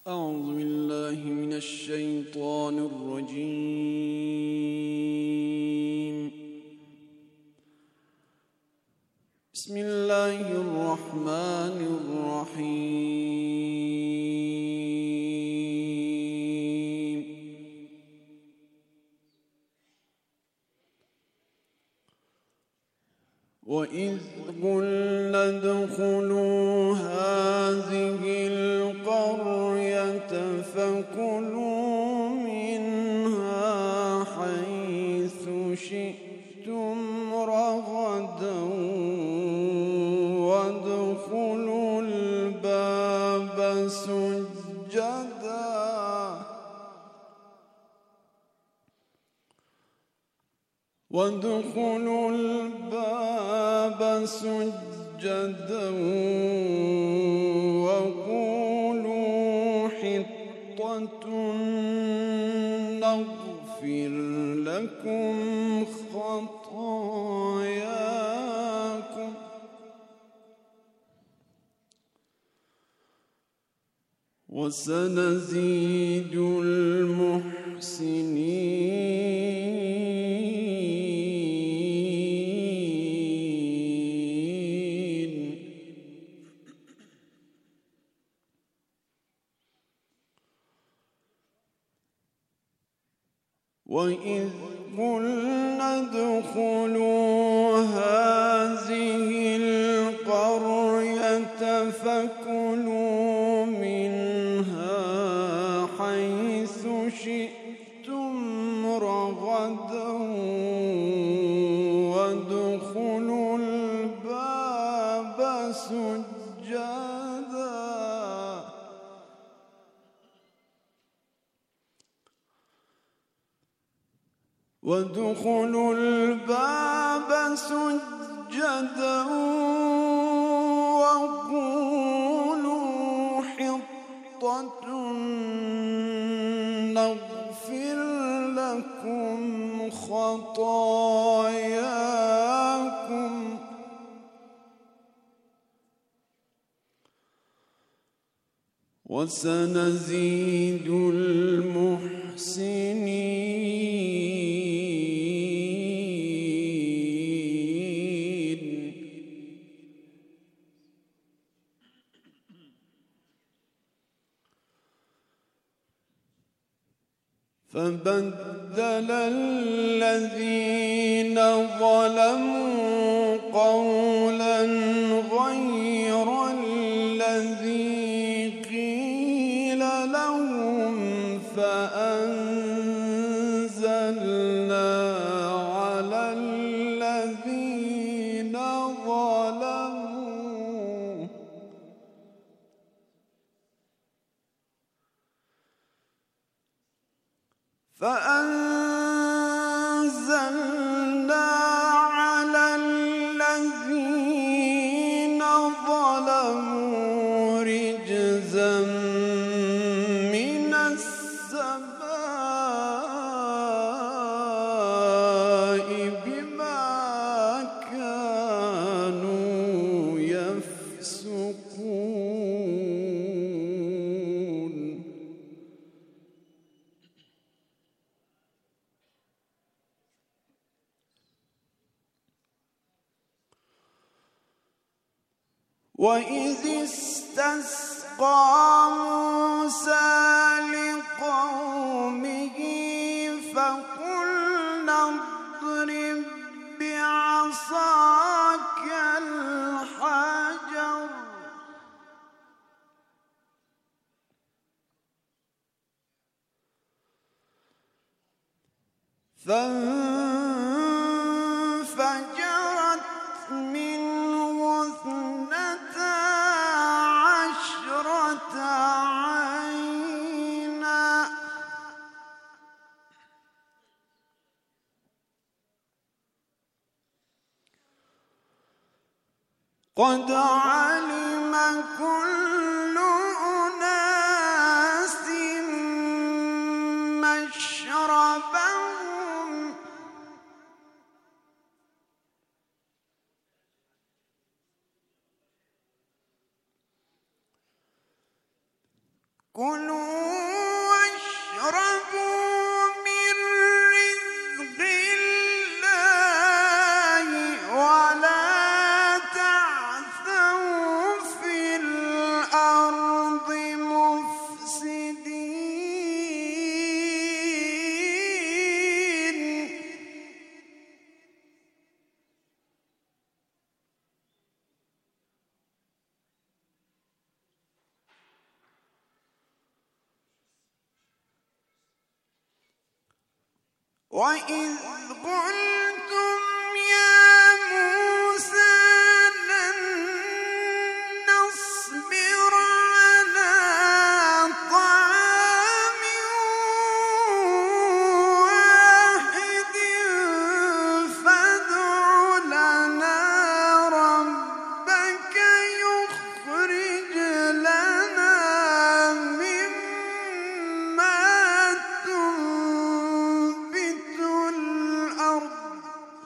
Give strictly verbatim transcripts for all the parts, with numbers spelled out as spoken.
أعوذ بالله من الشيطان الرجيم. بسم الله الرحمن الرحيم. وإذ قلنا ادخلوا هذه القرية فكلوا منها حيث شئتم رغدا وادخلوا الباب سجدا وادخلوا الباب سجدا وقولوا حطة نغفر لكم خطاياكم وسنزيد المحسنين. وإذ قلنا ادخلوا هذه القرية فكلوا منها حيث شئتم رغدا وادخلوا الباب سجدا وادخلوا الباب سجدا وقولوا حطة نغفر لكم خطاياكم وسنزيد المحسنين. فبدل الذين ظلموا قولا غير الذي قيل لهم فأنزلنا على الذين ظلموا فأنزلنا على الذين ظلموا رجزا من السماء بما كانوا يفسقون. وإذ استسقى موسى لقومه فقلنا اضرب بعصاك الحجر فانفجرت منه اثنتا عشرة عينا قد علم كل أناس مشربهم كلوا وإذ قلتم يا موسى لن نصبر على طعام واحد فادع لنا ربك يخرج لنا مما تنبت الأرض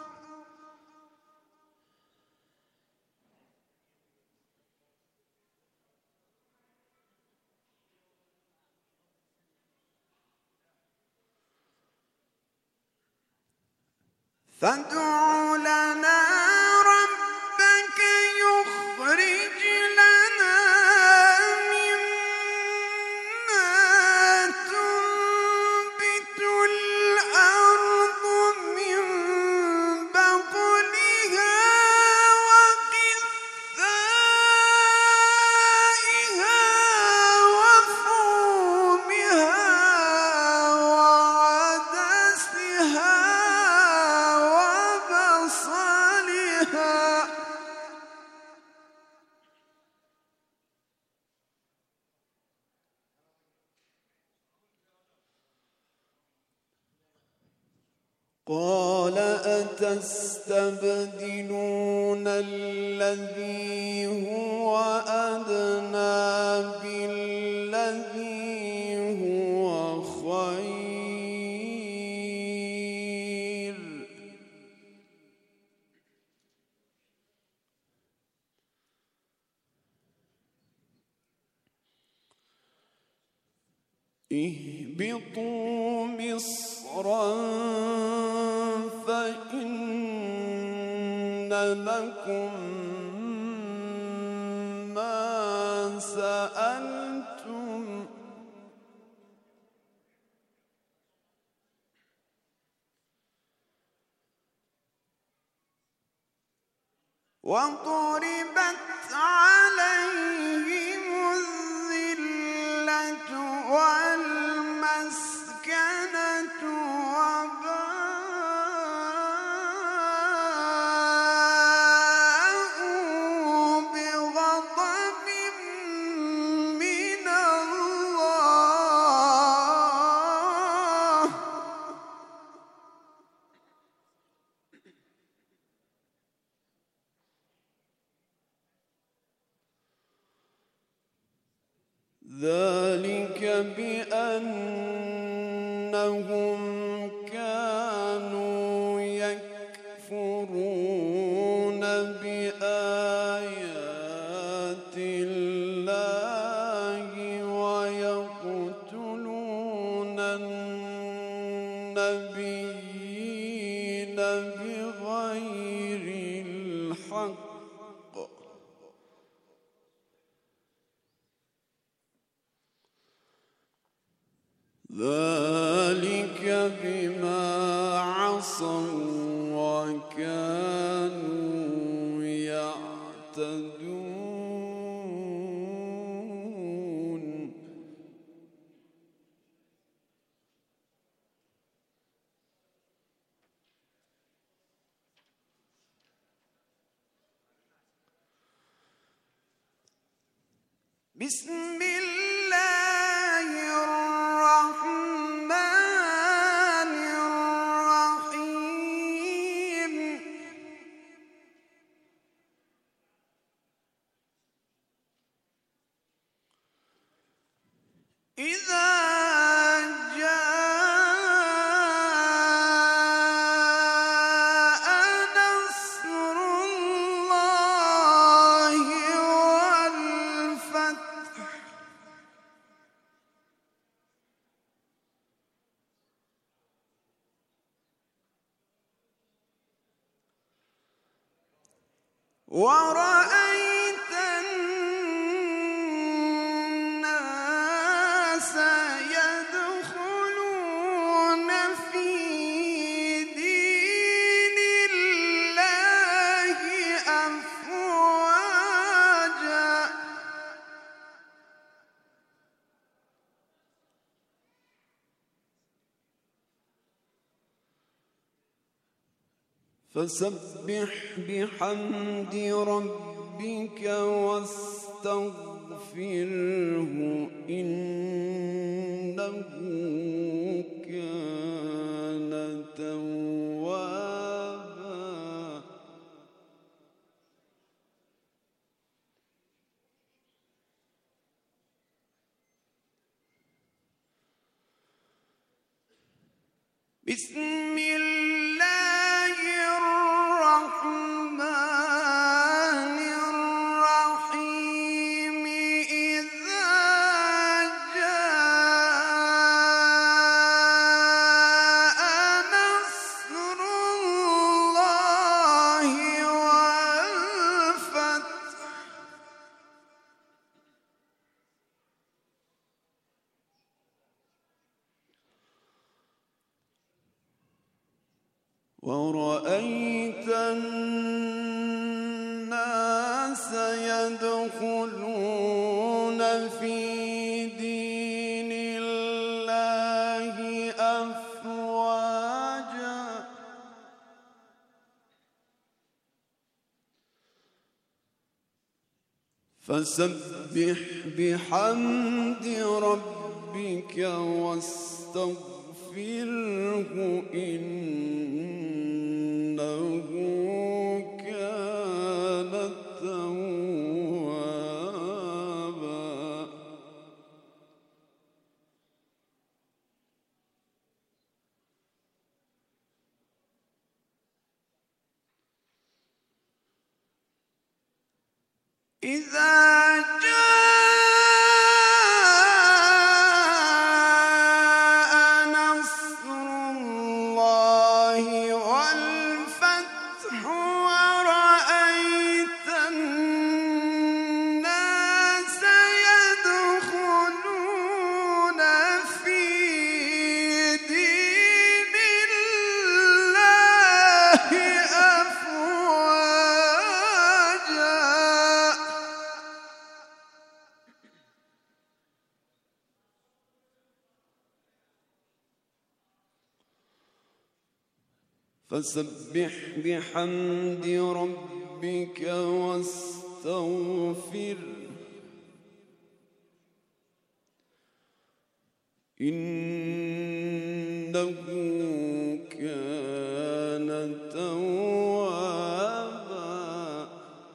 فادع لنا ربك يخرج لنا مما تنبت الأرض من بقلها وقثائها وفومها وعدسها وبصلها قال أتستبدلون الذي هو أدنى بالذي هو خير اهبطوا مصرا فإن لكم ما سألتم وضربت عليهم الذلة والمسكنة وباءوا بغضب من الله ذلك بأنهم كانوا يكفرون بآيات الله ويقتلون النبيين بغير الحق ذلك بما عصوا وكانوا يعتدون بسم الله الرحمن الرحيم إذا جاء نصر الله والفتح ورأيت الناس يدخلون في دين الله أفواجا فسبح بحمد ربك واستغفره إنه كان توابا. بسم الله الرحمن الرحيم إذا جاء نصر الله والفتح ورأيت الناس يدخلون في دين الله أفواجا فسبح بحمد ربك واستغفره إنه كان توابا. إذا فسبح بحمد ربك واستغفر إنه كان توابا.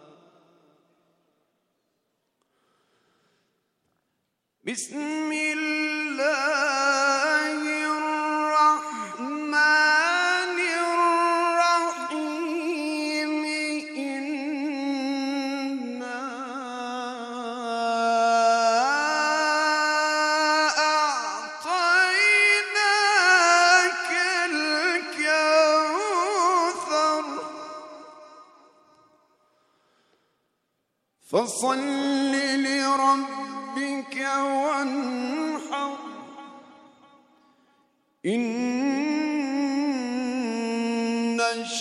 بسم الله الرحمن الرحيم إنا أعطيناك الكوثر فصل لربك وانحر إن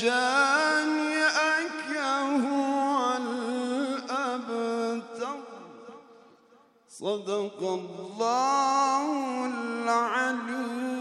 شانئك هو الأبتر. صدق الله العلي